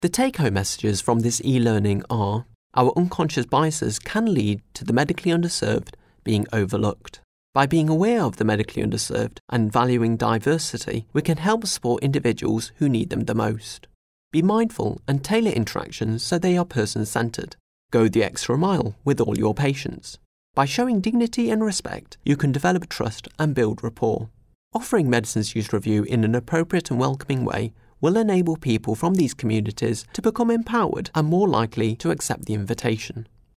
The take-home messages from this e-learning are: our unconscious biases can lead to the medically underserved being overlooked. By being aware of the medically underserved and valuing diversity, we can help support individuals who need them the most. Be mindful and tailor interactions so they are person-centred. Go the extra mile with all your patients. By showing dignity and respect, you can develop trust and build rapport. Offering Medicines Use Review in an appropriate and welcoming way will enable people from these communities to become empowered and more likely to accept the invitation.